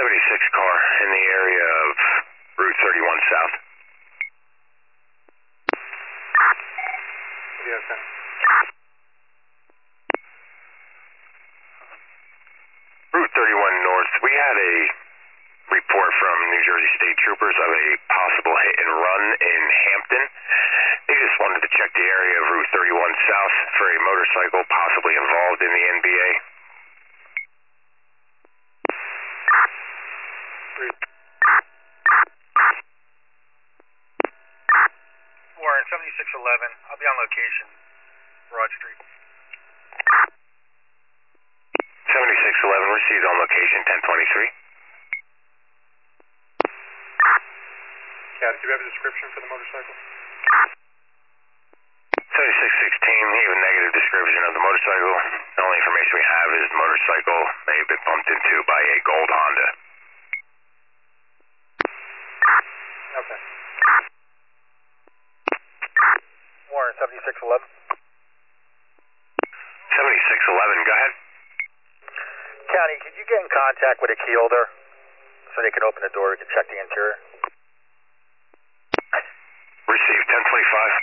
76 car in the area of Route 31 South. Yes, sir. Route 31 North, we had a report from New Jersey State Troopers of a possible hit and run in Hampton. They just wanted to check the area of Route 31 South for a motorcycle possibly involved in the NBA. Warren, 7611. I'll be on location. Broad Street. 7611 received on location 1023. Cat, do you have a description for the motorcycle? 7616, we have a negative description of the motorcycle. The only information we have is the motorcycle may have been bumped into by a gold Honda. Okay. Warren, 7611. 7611, go ahead. County, could you get in contact with a key holder so they can open the door, we can check the interior? Received 1025.